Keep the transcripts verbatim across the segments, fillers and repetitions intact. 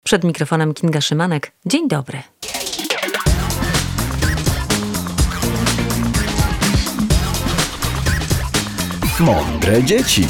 Przed mikrofonem Kinga Szymanek. Dzień dobry. Mądre dzieci.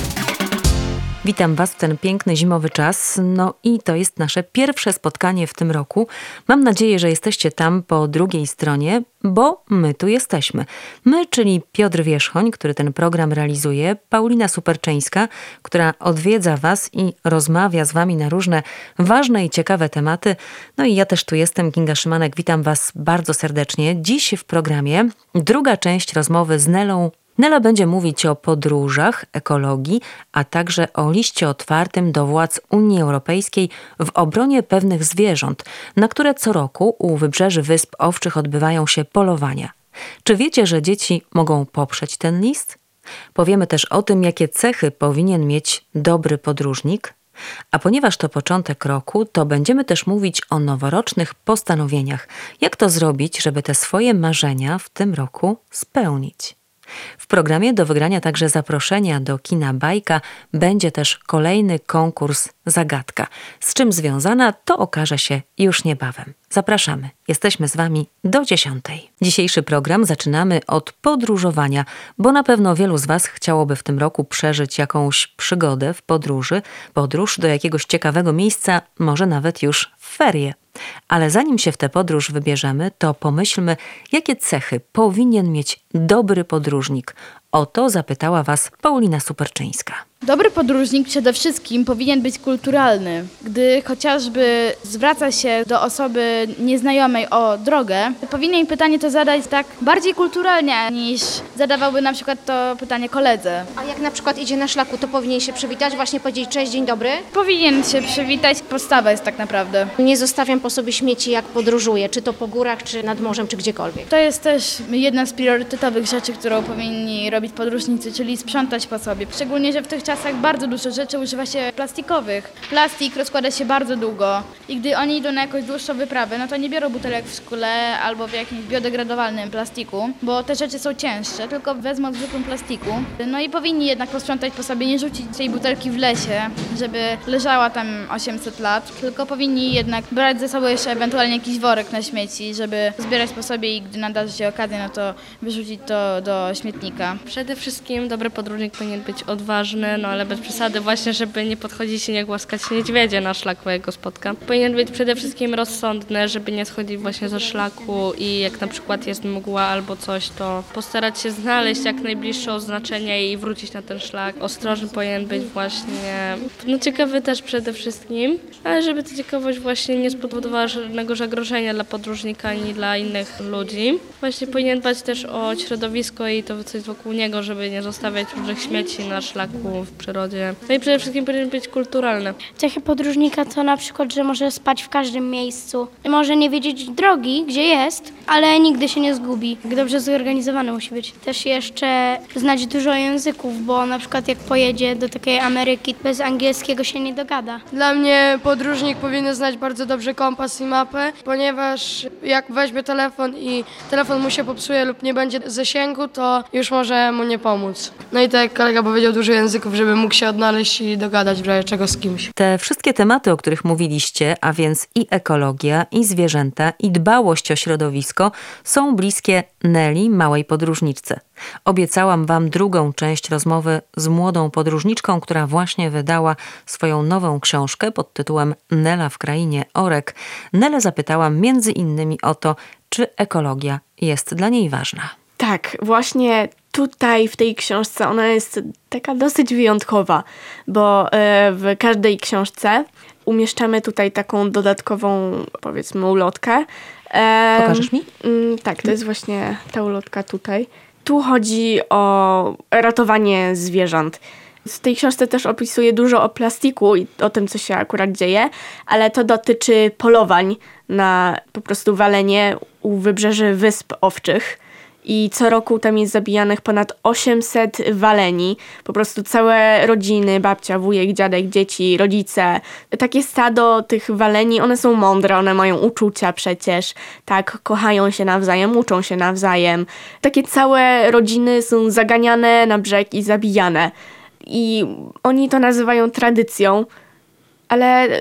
Witam Was w ten piękny zimowy czas. No i to jest nasze pierwsze spotkanie w tym roku. Mam nadzieję, że jesteście tam po drugiej stronie, bo my tu jesteśmy. My, czyli Piotr Wierzchoń, który ten program realizuje, Paulina Superczyńska, która odwiedza Was i rozmawia z Wami na różne ważne i ciekawe tematy. No i ja też tu jestem, Kinga Szymanek. Witam Was bardzo serdecznie. Dziś w programie druga część rozmowy z Nelą. Nela będzie mówić o podróżach, ekologii, a także o liście otwartym do władz Unii Europejskiej w obronie pewnych zwierząt, na które co roku u wybrzeży Wysp Owczych odbywają się polowania. Czy wiecie, że dzieci mogą poprzeć ten list? Powiemy też o tym, jakie cechy powinien mieć dobry podróżnik. A ponieważ to początek roku, to będziemy też mówić o noworocznych postanowieniach. Jak to zrobić, żeby te swoje marzenia w tym roku spełnić? W programie do wygrania także zaproszenia do kina Bajka będzie też kolejny konkurs Zagadka. Z czym związana, to okaże się już niebawem. Zapraszamy. Jesteśmy z Wami do dziesiątej. Dzisiejszy program zaczynamy od podróżowania, bo na pewno wielu z Was chciałoby w tym roku przeżyć jakąś przygodę w podróży, podróż do jakiegoś ciekawego miejsca, może nawet już w ferie. Ale zanim się w tę podróż wybierzemy, to pomyślmy, jakie cechy powinien mieć dobry podróżnik. O to zapytała Was Paulina Superczyńska. Dobry podróżnik przede wszystkim powinien być kulturalny. Gdy chociażby zwraca się do osoby nieznajomej o drogę, powinien pytanie to zadać tak bardziej kulturalnie, niż zadawałby na przykład to pytanie koledze. A jak na przykład idzie na szlaku, to powinien się przywitać, właśnie powiedzieć cześć, dzień dobry? Powinien się przywitać, podstawa jest tak naprawdę. Nie zostawiam po sobie śmieci, jak podróżuję, czy to po górach, czy nad morzem, czy gdziekolwiek. To jest też jedna z priorytetowych rzeczy, którą powinni robić podróżnicy, czyli sprzątać po sobie. Szczególnie, że w tych czasach bardzo dużo rzeczy używa się plastikowych. Plastik rozkłada się bardzo długo i gdy oni idą na jakąś dłuższą wyprawę, no to nie biorą butelek w szkle albo w jakimś biodegradowalnym plastiku, bo te rzeczy są cięższe, tylko wezmą w zwykłym plastiku. No i powinni jednak posprzątać po sobie, nie rzucić tej butelki w lesie, żeby leżała tam osiemset lat, tylko powinni jednak brać ze sobą jeszcze ewentualnie jakiś worek na śmieci, żeby zbierać po sobie i gdy nadarzy się okazja, no to wyrzucić to do śmietnika. Przede wszystkim dobry podróżnik powinien być odważny, no ale bez przesady właśnie, żeby nie podchodzić i nie głaskać niedźwiedzia na szlaku, jak go spotka. Powinien być przede wszystkim rozsądny, żeby nie schodzić właśnie ze szlaku i jak na przykład jest mgła albo coś, to postarać się znaleźć jak najbliższe oznaczenie i wrócić na ten szlak. Ostrożny powinien być właśnie, no ciekawy też przede wszystkim, ale żeby ta ciekawość właśnie nie spowodowała żadnego zagrożenia dla podróżnika ani dla innych ludzi. Właśnie powinien dbać też o środowisko i to co jest wokół niego, żeby nie zostawiać różnych śmieci na szlaku w przyrodzie. No i przede wszystkim powinien być kulturalny. Cechy podróżnika to na przykład, że może spać w każdym miejscu. Może nie wiedzieć drogi, gdzie jest, ale nigdy się nie zgubi. Dobrze zorganizowany musi być. Też jeszcze znać dużo języków, bo na przykład jak pojedzie do takiej Ameryki, bez angielskiego się nie dogada. Dla mnie podróżnik powinien znać bardzo dobrze kompas i mapę, ponieważ jak weźmie telefon i telefon mu się popsuje lub nie będzie zasięgu, to już może mu nie pomóc. No i tak jak kolega powiedział, dużo języków, żeby mógł się odnaleźć i dogadać w razie czego z kimś. Te wszystkie tematy, o których mówiliście, a więc i ekologia, i zwierzęta, i dbałość o środowisko, są bliskie Neli, małej podróżniczce. Obiecałam Wam drugą część rozmowy z młodą podróżniczką, która właśnie wydała swoją nową książkę pod tytułem Nela w krainie orek. Nelę zapytałam między innymi o to, czy ekologia jest dla niej ważna. Tak, właśnie tutaj w tej książce ona jest taka dosyć wyjątkowa, bo w każdej książce umieszczamy tutaj taką dodatkową, powiedzmy, ulotkę. Pokażesz mi? Tak, to jest właśnie ta ulotka tutaj. Tu chodzi o ratowanie zwierząt. W tej książce też opisuje dużo o plastiku i o tym, co się akurat dzieje, ale to dotyczy polowań na po prostu walenie u wybrzeży Wysp Owczych. I co roku tam jest zabijanych ponad osiemset waleni. Po prostu całe rodziny, babcia, wujek, dziadek, dzieci, rodzice. Takie stado tych waleni, one są mądre, one mają uczucia przecież. Tak, kochają się nawzajem, uczą się nawzajem. Takie całe rodziny są zaganiane na brzeg i zabijane. I oni to nazywają tradycją, ale to,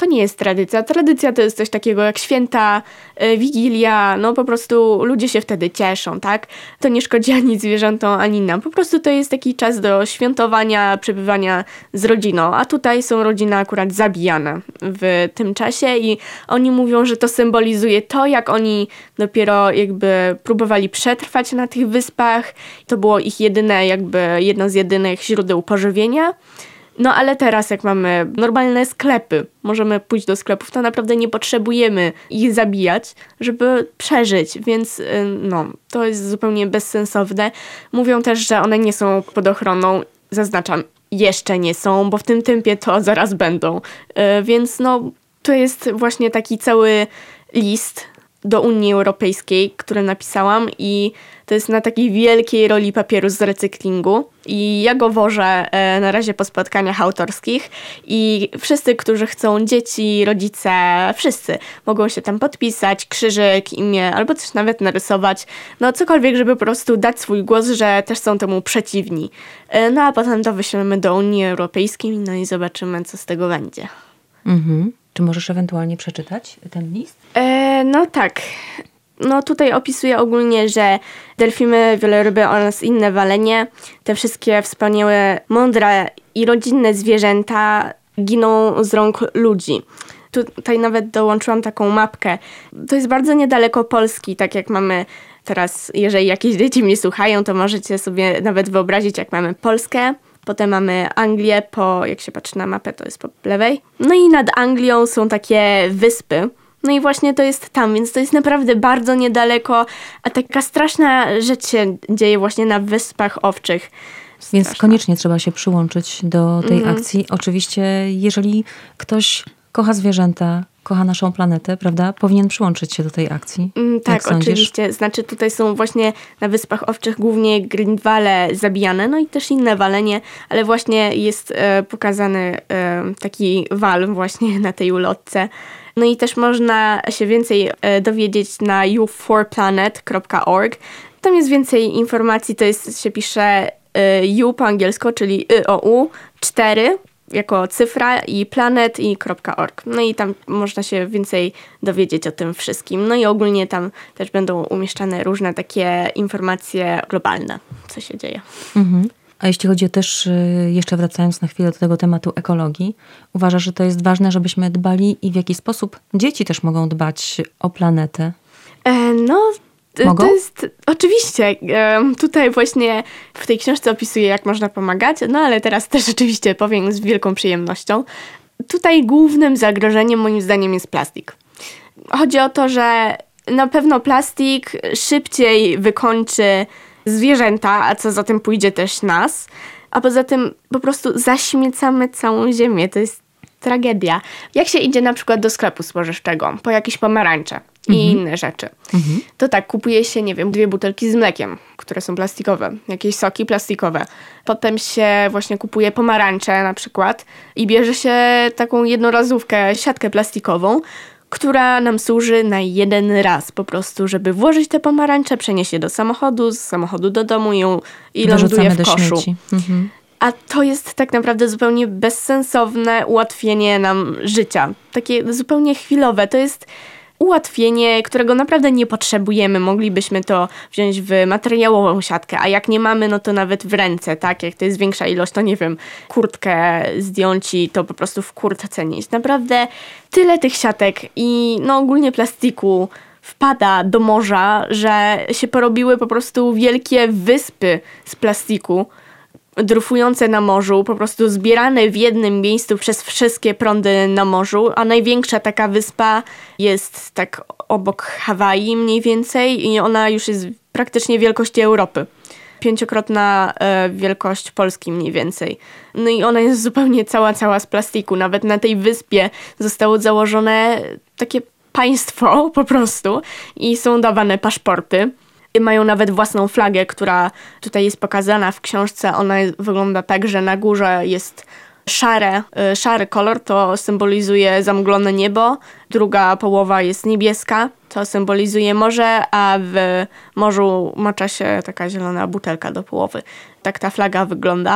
to nie jest tradycja. Tradycja to jest coś takiego jak święta, y, Wigilia, no po prostu ludzie się wtedy cieszą, tak? To nie szkodzi ani zwierzętom, ani nam. Po prostu to jest taki czas do świętowania, przebywania z rodziną, a tutaj są rodziny akurat zabijane w tym czasie i oni mówią, że to symbolizuje to, jak oni dopiero jakby próbowali przetrwać na tych wyspach. To było ich jedyne, jakby jedno z jedynych źródeł pożywienia. No ale teraz jak mamy normalne sklepy, możemy pójść do sklepów, to naprawdę nie potrzebujemy ich zabijać, żeby przeżyć, więc no, to jest zupełnie bezsensowne. Mówią też, że one nie są pod ochroną, zaznaczam, jeszcze nie są, bo w tym tempie to zaraz będą. Więc no, to jest właśnie taki cały list do Unii Europejskiej, który napisałam i to jest na takiej wielkiej roli papieru z recyklingu i ja go wożę e, na razie po spotkaniach autorskich i wszyscy, którzy chcą, dzieci, rodzice, wszyscy mogą się tam podpisać, krzyżyk, imię albo też nawet narysować, no cokolwiek, żeby po prostu dać swój głos, że też są temu przeciwni. E, no a potem to wyślemy do Unii Europejskiej, no i zobaczymy, co z tego będzie. Mhm. Czy możesz ewentualnie przeczytać ten list? E, no tak. No tutaj opisuję ogólnie, że delfiny, wieloryby oraz inne walenie, te wszystkie wspaniałe, mądre i rodzinne zwierzęta giną z rąk ludzi. Tutaj nawet dołączyłam taką mapkę. To jest bardzo niedaleko Polski, tak jak mamy teraz, jeżeli jakieś dzieci mnie słuchają, to możecie sobie nawet wyobrazić, jak mamy Polskę. Potem mamy Anglię, po, jak się patrzy na mapę, to jest po lewej. No i nad Anglią są takie wyspy. No i właśnie to jest tam, więc to jest naprawdę bardzo niedaleko, a taka straszna rzecz się dzieje właśnie na Wyspach Owczych. Straszna. Więc koniecznie trzeba się przyłączyć do tej Mhm. akcji. Oczywiście, jeżeli ktoś kocha zwierzęta, kocha naszą planetę, prawda, powinien przyłączyć się do tej akcji. Mm, Jak tak, sądzisz? oczywiście. Znaczy tutaj są właśnie na Wyspach Owczych głównie grindwale zabijane, no i też inne walenie, ale właśnie jest e, pokazany e, taki wal właśnie na tej ulotce. No i też można się więcej e, dowiedzieć na u four planet kropka org. Tam jest więcej informacji, to jest, się pisze e, U po angielsku, czyli Y O U, cztery jako cyfra i planet i .org. No i tam można się więcej dowiedzieć o tym wszystkim. No i ogólnie tam też będą umieszczane różne takie informacje globalne, co się dzieje. Mhm. A jeśli chodzi o też, jeszcze wracając na chwilę do tego tematu ekologii, uważasz, że to jest ważne, żebyśmy dbali i w jaki sposób dzieci też mogą dbać o planetę? E, no, Mogą? to jest oczywiście. E, tutaj właśnie w tej książce opisuję, jak można pomagać, no ale teraz też oczywiście powiem z wielką przyjemnością. Tutaj głównym zagrożeniem moim zdaniem jest plastik. Chodzi o to, że na pewno plastik szybciej wykończy zwierzęta, a co za tym pójdzie też nas, a poza tym po prostu zaśmiecamy całą ziemię. To jest tragedia. Jak się idzie na przykład do sklepu spożywczego po jakieś pomarańcze i Mhm. inne rzeczy, Mhm. to tak, kupuje się, nie wiem, dwie butelki z mlekiem, które są plastikowe, jakieś soki plastikowe. Potem się właśnie kupuje pomarańcze na przykład i bierze się taką jednorazówkę, siatkę plastikową, która nam służy na jeden raz po prostu, żeby włożyć te pomarańcze, przenieść je do samochodu, z samochodu do domu i, ją, i ląduje Dorzucamy w do koszu. śmieci. Mhm. A to jest tak naprawdę zupełnie bezsensowne ułatwienie nam życia. Takie zupełnie chwilowe. To jest ułatwienie, którego naprawdę nie potrzebujemy. Moglibyśmy to wziąć w materiałową siatkę, a jak nie mamy, no to nawet w ręce, tak? Jak to jest większa ilość, to nie wiem, kurtkę zdjąć i to po prostu w kurtce nieść. Naprawdę tyle tych siatek i no ogólnie plastiku wpada do morza, że się porobiły po prostu wielkie wyspy z plastiku, drufujące na morzu, po prostu zbierane w jednym miejscu przez wszystkie prądy na morzu, a największa taka wyspa jest tak obok Hawaii mniej więcej i ona już jest praktycznie wielkości Europy. Pięciokrotna e, wielkość Polski mniej więcej. No i ona jest zupełnie cała, cała z plastiku. Nawet na tej wyspie zostało założone takie państwo po prostu i są dawane paszporty. Mają nawet własną flagę, która tutaj jest pokazana w książce. Ona wygląda tak, że na górze jest szare, szary kolor, to symbolizuje zamglone niebo. Druga połowa jest niebieska, to symbolizuje morze, a w morzu macza się taka zielona butelka do połowy. Tak ta flaga wygląda.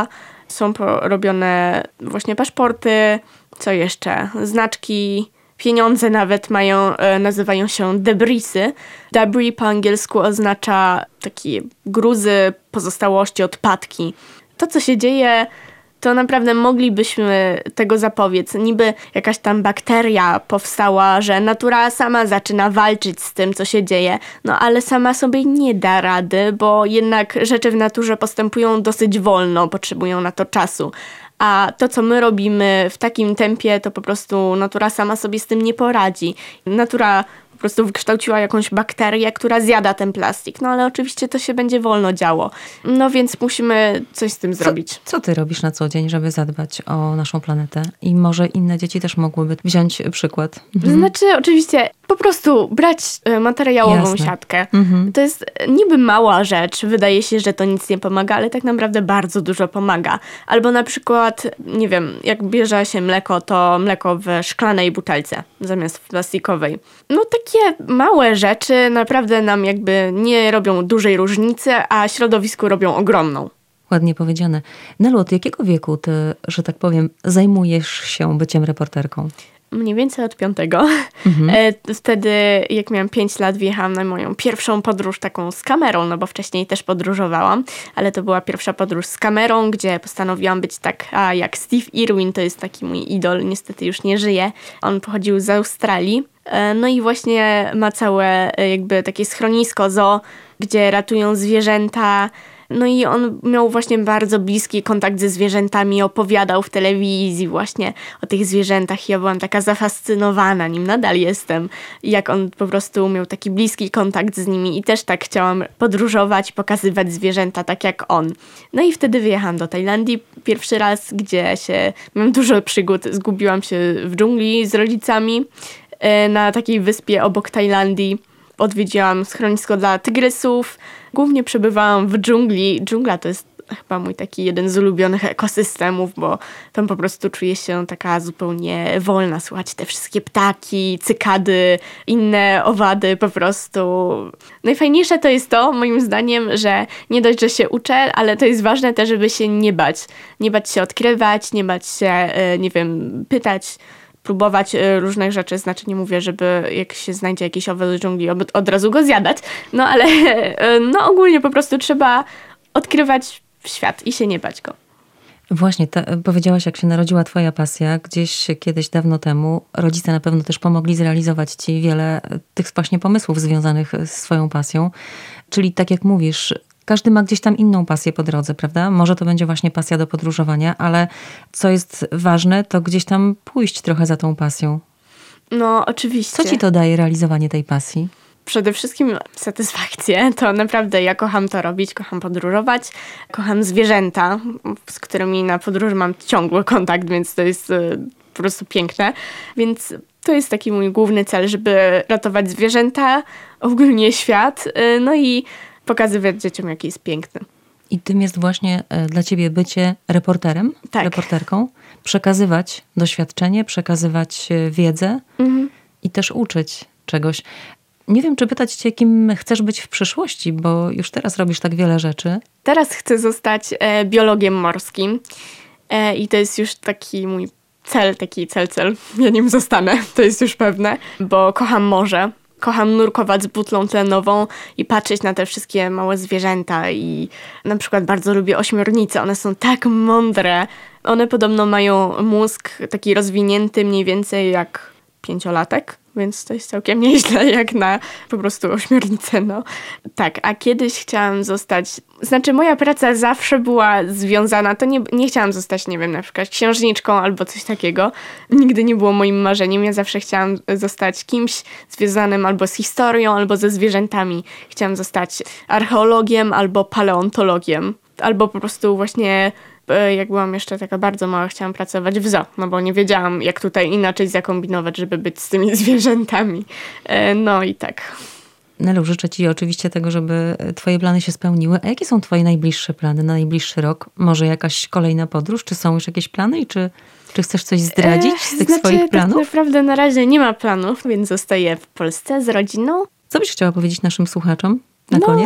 Są robione właśnie paszporty, co jeszcze? Znaczki, pieniądze nawet mają, nazywają się debrisy. Debris po angielsku oznacza takie gruzy, pozostałości, odpadki. To, co się dzieje, to naprawdę moglibyśmy tego zapobiec. Niby jakaś tam bakteria powstała, że natura sama zaczyna walczyć z tym, co się dzieje, no ale sama sobie nie da rady, bo jednak rzeczy w naturze postępują dosyć wolno, potrzebują na to czasu. A to, co my robimy w takim tempie, to po prostu natura sama sobie z tym nie poradzi. Natura po prostu wykształciła jakąś bakterię, która zjada ten plastik. No ale oczywiście to się będzie wolno działo. No więc musimy coś z tym zrobić. Co, co ty robisz na co dzień, żeby zadbać o naszą planetę? I może inne dzieci też mogłyby wziąć przykład. Mhm. Znaczy oczywiście po prostu brać materiałową Jasne. siatkę. Mhm. To jest niby mała rzecz. Wydaje się, że to nic nie pomaga, ale tak naprawdę bardzo dużo pomaga. Albo na przykład, nie wiem, jak bierze się mleko, to mleko w szklanej butelce zamiast w plastikowej. No takie małe rzeczy naprawdę nam jakby nie robią dużej różnicy, a środowisku robią ogromną. Ładnie powiedziane. Nelu, od jakiego wieku ty, że tak powiem, zajmujesz się byciem reporterką? Mniej więcej od piątego. Mhm. Wtedy, jak miałam pięć lat, wjechałam na moją pierwszą podróż taką z kamerą, no bo wcześniej też podróżowałam, ale to była pierwsza podróż z kamerą, gdzie postanowiłam być taka jak Steve Irwin, to jest taki mój idol, niestety już nie żyje. On pochodził z Australii. No i właśnie ma całe jakby takie schronisko zoo, gdzie ratują zwierzęta. No i on miał właśnie bardzo bliski kontakt ze zwierzętami, opowiadał w telewizji właśnie o tych zwierzętach. Ja byłam taka zafascynowana nim, nadal jestem. Jak on po prostu miał taki bliski kontakt z nimi i też tak chciałam podróżować, pokazywać zwierzęta tak jak on. No i wtedy wyjechałam do Tajlandii pierwszy raz, gdzie się miałam dużo przygód. Zgubiłam się w dżungli z rodzicami na takiej wyspie obok Tajlandii. Odwiedziłam schronisko dla tygrysów. Głównie przebywałam w dżungli. Dżungla to jest chyba mój taki jeden z ulubionych ekosystemów, bo tam po prostu czuję się taka zupełnie wolna. Słuchać te wszystkie ptaki, cykady, inne owady po prostu. Najfajniejsze to jest to, moim zdaniem, że nie dość, że się uczę, ale to jest ważne też, żeby się nie bać. Nie bać się odkrywać, nie bać się, nie wiem, pytać, próbować różnych rzeczy, znaczy nie mówię, żeby jak się znajdzie jakiś owoc z dżungli, od razu go zjadać, no ale no ogólnie po prostu trzeba odkrywać świat i się nie bać go. Właśnie, ta, powiedziałaś, jak się narodziła twoja pasja, gdzieś kiedyś dawno temu. Rodzice na pewno też pomogli zrealizować ci wiele tych właśnie pomysłów związanych z swoją pasją. Czyli tak jak mówisz, każdy ma gdzieś tam inną pasję po drodze, prawda? Może to będzie właśnie pasja do podróżowania, ale co jest ważne, to gdzieś tam pójść trochę za tą pasją. No, oczywiście. Co ci to daje realizowanie tej pasji? Przede wszystkim satysfakcję. To naprawdę ja kocham to robić, kocham podróżować, kocham zwierzęta, z którymi na podróży mam ciągły kontakt, więc to jest po prostu piękne. Więc to jest taki mój główny cel, żeby ratować zwierzęta, ogólnie świat, no i pokazywać dzieciom, jaki jest piękny. I tym jest właśnie dla ciebie bycie reporterem, tak. reporterką, przekazywać doświadczenie, przekazywać wiedzę mhm. i też uczyć czegoś. Nie wiem, czy pytać cię, kim chcesz być w przyszłości, bo już teraz robisz tak wiele rzeczy. Teraz chcę zostać e, biologiem morskim e, i to jest już taki mój cel, taki cel, cel. Ja nim zostanę, to jest już pewne, bo kocham morze. Kocham nurkować z butlą tlenową i patrzeć na te wszystkie małe zwierzęta i na przykład bardzo lubię ośmiornice. One są tak mądre. One podobno mają mózg taki rozwinięty mniej więcej jak pięciolatek, więc to jest całkiem nieźle jak na po prostu ośmiornicę, no. Tak, a kiedyś chciałam zostać, znaczy moja praca zawsze była związana, to nie, nie chciałam zostać, nie wiem, na przykład księżniczką albo coś takiego. Nigdy nie było moim marzeniem. Ja zawsze chciałam zostać kimś związanym albo z historią, albo ze zwierzętami. Chciałam zostać archeologiem albo paleontologiem, albo po prostu właśnie jak byłam jeszcze taka bardzo mała, chciałam pracować w zoo, no bo nie wiedziałam, jak tutaj inaczej zakombinować, żeby być z tymi zwierzętami. No i tak. Nelu, życzę ci oczywiście tego, żeby twoje plany się spełniły. A jakie są twoje najbliższe plany na najbliższy rok? Może jakaś kolejna podróż? Czy są już jakieś plany? I czy, czy chcesz coś zdradzić z tych znaczy, swoich planów? Tak naprawdę na razie nie ma planów, więc zostaję w Polsce z rodziną. Co byś chciała powiedzieć naszym słuchaczom na no, koniec?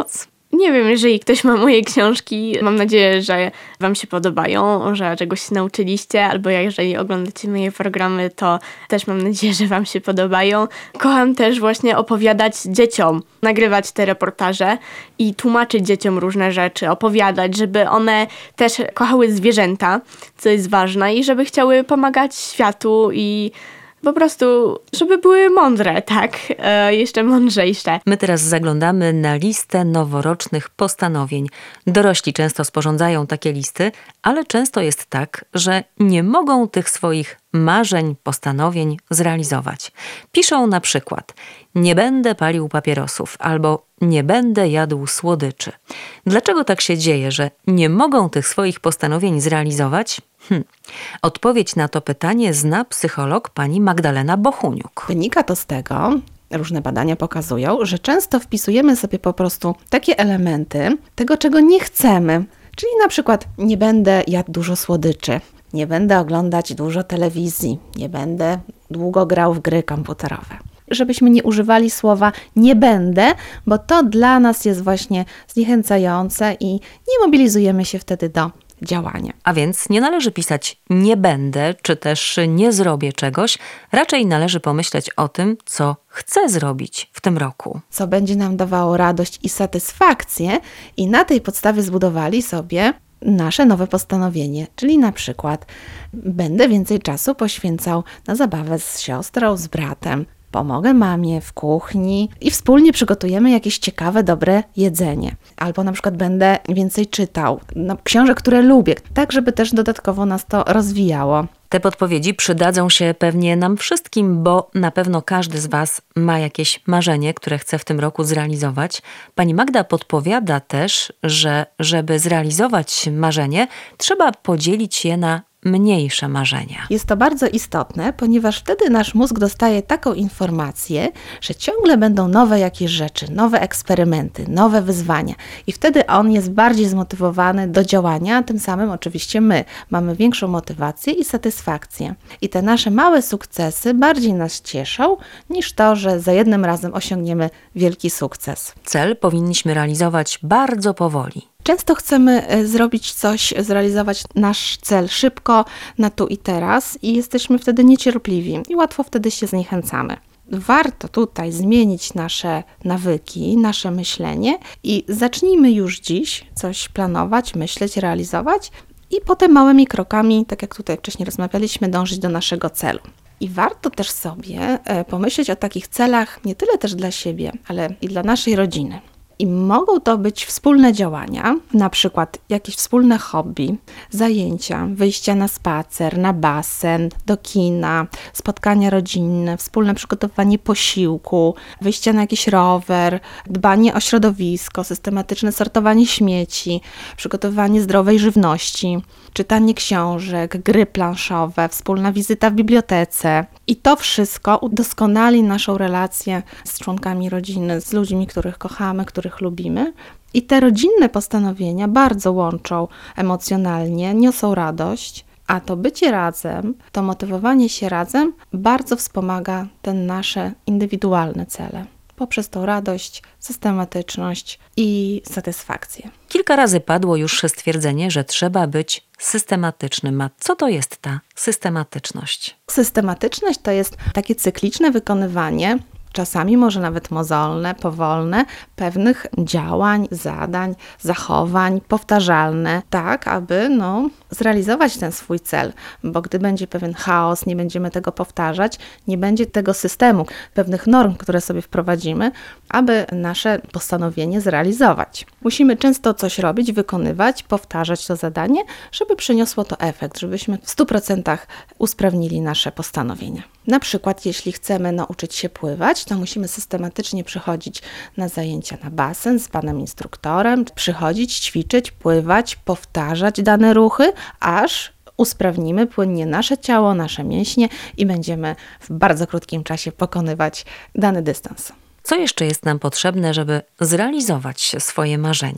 Nie wiem, jeżeli ktoś ma moje książki, mam nadzieję, że wam się podobają, że czegoś się nauczyliście, albo jeżeli oglądacie moje programy, to też mam nadzieję, że wam się podobają. Kocham też właśnie opowiadać dzieciom, nagrywać te reportaże i tłumaczyć dzieciom różne rzeczy, opowiadać, żeby one też kochały zwierzęta, co jest ważne, i żeby chciały pomagać światu i po prostu, żeby były mądre, tak? E, jeszcze mądrzejsze. My teraz zaglądamy na listę noworocznych postanowień. Dorośli często sporządzają takie listy, ale często jest tak, że nie mogą tych swoich marzeń, postanowień zrealizować. Piszą na przykład: nie będę palił papierosów albo nie będę jadł słodyczy. Dlaczego tak się dzieje, że nie mogą tych swoich postanowień zrealizować? Hm. Odpowiedź na to pytanie zna psycholog pani Magdalena Bohuniuk. Wynika to z tego, różne badania pokazują, że często wpisujemy sobie po prostu takie elementy tego, czego nie chcemy. Czyli na przykład nie będę jadł dużo słodyczy, nie będę oglądać dużo telewizji, nie będę długo grał w gry komputerowe. Żebyśmy nie używali słowa nie będę, bo to dla nas jest właśnie zniechęcające i nie mobilizujemy się wtedy do działania. A więc nie należy pisać nie będę, czy też nie zrobię czegoś. Raczej należy pomyśleć o tym, co chcę zrobić w tym roku. Co będzie nam dawało radość i satysfakcję, i na tej podstawie zbudowali sobie nasze nowe postanowienie, czyli na przykład będę więcej czasu poświęcał na zabawę z siostrą, z bratem, pomogę mamie w kuchni i wspólnie przygotujemy jakieś ciekawe, dobre jedzenie. Albo na przykład będę więcej czytał no, książek, które lubię, tak żeby też dodatkowo nas to rozwijało. Te podpowiedzi przydadzą się pewnie nam wszystkim, bo na pewno każdy z Was ma jakieś marzenie, które chce w tym roku zrealizować. Pani Magda podpowiada też, że żeby zrealizować marzenie, trzeba podzielić je na mniejsze marzenia. Jest to bardzo istotne, ponieważ wtedy nasz mózg dostaje taką informację, że ciągle będą nowe jakieś rzeczy, nowe eksperymenty, nowe wyzwania i wtedy on jest bardziej zmotywowany do działania, a tym samym oczywiście my mamy większą motywację i satysfakcję. I te nasze małe sukcesy bardziej nas cieszą niż to, że za jednym razem osiągniemy wielki sukces. Cel powinniśmy realizować bardzo powoli. Często chcemy zrobić coś, zrealizować nasz cel szybko, na tu i teraz i jesteśmy wtedy niecierpliwi i łatwo wtedy się zniechęcamy. Warto tutaj zmienić nasze nawyki, nasze myślenie i zacznijmy już dziś coś planować, myśleć, realizować i potem małymi krokami, tak jak tutaj wcześniej rozmawialiśmy, dążyć do naszego celu. I warto też sobie pomyśleć o takich celach nie tyle też dla siebie, ale i dla naszej rodziny. I mogą to być wspólne działania, na przykład jakieś wspólne hobby, zajęcia, wyjścia na spacer, na basen, do kina, spotkania rodzinne, wspólne przygotowanie posiłku, wyjście na jakiś rower, dbanie o środowisko, systematyczne sortowanie śmieci, przygotowanie zdrowej żywności, czytanie książek, gry planszowe, wspólna wizyta w bibliotece. I to wszystko udoskonali naszą relację z członkami rodziny, z ludźmi, których kochamy, których lubimy. I te rodzinne postanowienia bardzo łączą emocjonalnie, niosą radość, a to bycie razem, to motywowanie się razem bardzo wspomaga te nasze indywidualne cele. Poprzez tą radość, systematyczność i satysfakcję. Kilka razy padło już stwierdzenie, że trzeba być systematycznym. A co to jest ta systematyczność? Systematyczność to jest takie cykliczne wykonywanie, czasami może nawet mozolne, powolne, pewnych działań, zadań, zachowań, powtarzalne, tak aby no, zrealizować ten swój cel, bo gdy będzie pewien chaos, nie będziemy tego powtarzać, nie będzie tego systemu, pewnych norm, które sobie wprowadzimy, aby nasze postanowienie zrealizować. Musimy często coś robić, wykonywać, powtarzać to zadanie, żeby przyniosło to efekt, żebyśmy w stu procentach usprawnili nasze postanowienia. Na przykład, jeśli chcemy nauczyć się pływać, to musimy systematycznie przychodzić na zajęcia na basen z panem instruktorem, przychodzić, ćwiczyć, pływać, powtarzać dane ruchy, aż usprawnimy płynnie nasze ciało, nasze mięśnie i będziemy w bardzo krótkim czasie pokonywać dany dystans. Co jeszcze jest nam potrzebne, żeby zrealizować swoje marzenie?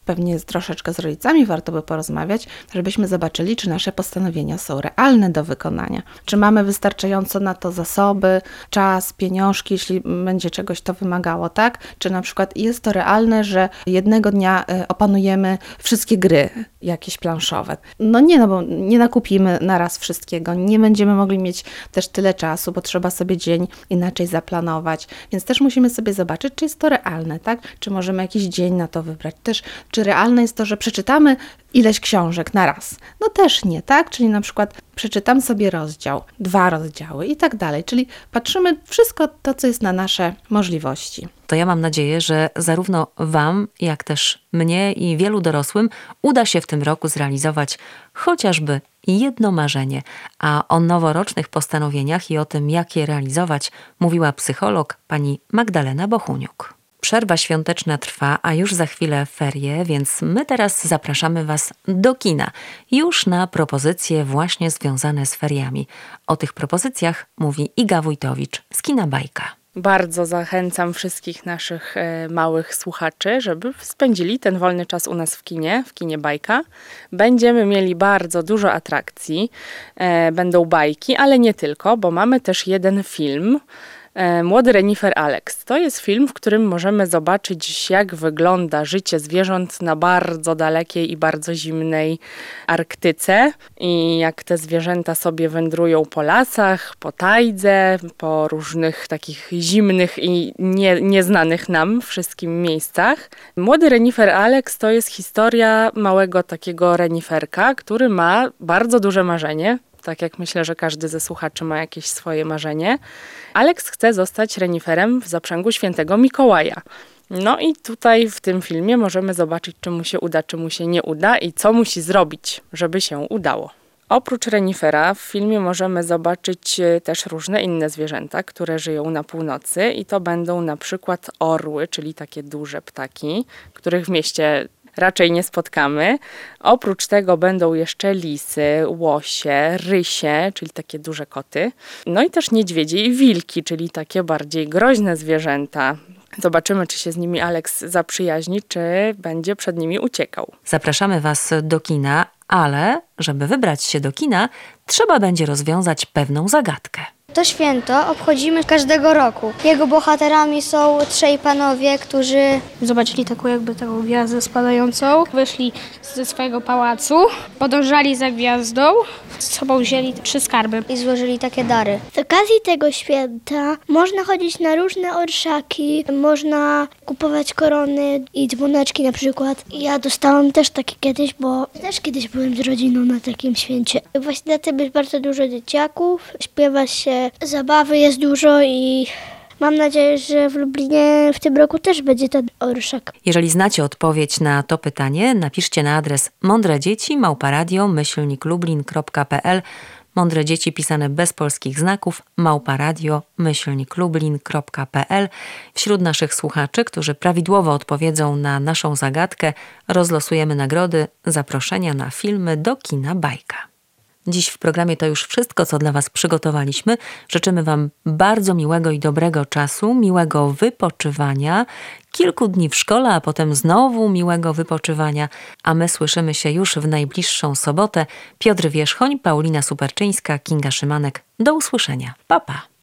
pewnie troszeczkę z rodzicami warto by porozmawiać, żebyśmy zobaczyli, czy nasze postanowienia są realne do wykonania. Czy mamy wystarczająco na to zasoby, czas, pieniążki, jeśli będzie czegoś to wymagało, tak? Czy na przykład jest to realne, że jednego dnia opanujemy wszystkie gry jakieś planszowe. No nie, no bo nie nakupimy na raz wszystkiego, nie będziemy mogli mieć też tyle czasu, bo trzeba sobie dzień inaczej zaplanować, więc też musimy sobie zobaczyć, czy jest to realne, tak? Czy możemy jakiś dzień na to wybrać. Też, czy realne jest to, że przeczytamy ileś książek na raz. No też nie, tak? Czyli na przykład przeczytam sobie rozdział, dwa rozdziały i tak dalej. Czyli patrzymy wszystko to, co jest na nasze możliwości. To ja mam nadzieję, że zarówno Wam, jak też mnie i wielu dorosłym uda się w tym roku zrealizować chociażby jedno marzenie. A o noworocznych postanowieniach i o tym, jak je realizować, mówiła psycholog pani Magdalena Bohuniuk. Przerwa świąteczna trwa, a już za chwilę ferie, więc my teraz zapraszamy Was do kina. Już na propozycje właśnie związane z feriami. O tych propozycjach mówi Iga Wójtowicz z Kina Bajka. Bardzo zachęcam wszystkich naszych e, małych słuchaczy, żeby spędzili ten wolny czas u nas w kinie, w Kinie Bajka. Będziemy mieli bardzo dużo atrakcji, e, będą bajki, ale nie tylko, bo mamy też jeden film, e, Młody renifer Alex. To jest film, w którym możemy zobaczyć, jak wygląda życie zwierząt na bardzo dalekiej i bardzo zimnej Arktyce i jak te zwierzęta sobie wędrują po lasach, po tajdze, po różnych takich zimnych i nie, nieznanych nam wszystkim miejscach. Młody renifer Alex to jest historia małego takiego reniferka, który ma bardzo duże marzenie. Tak jak myślę, że każdy ze słuchaczy ma jakieś swoje marzenie. Alex chce zostać reniferem w zaprzęgu świętego Mikołaja. No i tutaj w tym filmie możemy zobaczyć, czy mu się uda, czy mu się nie uda i co musi zrobić, żeby się udało. Oprócz renifera w filmie możemy zobaczyć też różne inne zwierzęta, które żyją na północy i to będą na przykład orły, czyli takie duże ptaki, których w mieście raczej nie spotkamy. Oprócz tego będą jeszcze lisy, łosie, rysie, czyli takie duże koty. No i też niedźwiedzie i wilki, czyli takie bardziej groźne zwierzęta. Zobaczymy, czy się z nimi Alex zaprzyjaźni, czy będzie przed nimi uciekał. Zapraszamy Was do kina, ale żeby wybrać się do kina, trzeba będzie rozwiązać pewną zagadkę. To święto obchodzimy każdego roku. Jego bohaterami są trzej panowie, którzy zobaczyli taką jakby taką gwiazdę spadającą, wyszli ze swojego pałacu, podążali za gwiazdą, z sobą wzięli trzy skarby i złożyli takie dary. Z okazji tego święta można chodzić na różne orszaki, można kupować korony i dzwoneczki na przykład. Ja dostałam też takie kiedyś, bo też kiedyś byłem z rodziną na takim święcie. Właśnie na tym jest bardzo dużo dzieciaków, śpiewa się, zabawy jest dużo i mam nadzieję, że w Lublinie w tym roku też będzie ten orszak. Jeżeli znacie odpowiedź na to pytanie, napiszcie na adres mądre dzieci małpa radio myślnik lublin kropka p l. Mądre dzieci pisane bez polskich znaków, małpa radio myślnik lublin kropka p l. Wśród naszych słuchaczy, którzy prawidłowo odpowiedzą na naszą zagadkę, rozlosujemy nagrody, zaproszenia na filmy do Kina Bajka. Dziś w programie to już wszystko, co dla Was przygotowaliśmy. Życzymy Wam bardzo miłego i dobrego czasu, miłego wypoczywania, kilku dni w szkole, a potem znowu miłego wypoczywania. A my słyszymy się już w najbliższą sobotę. Piotr Wierzchoń, Paulina Superczyńska, Kinga Szymanek. Do usłyszenia. Pa, pa.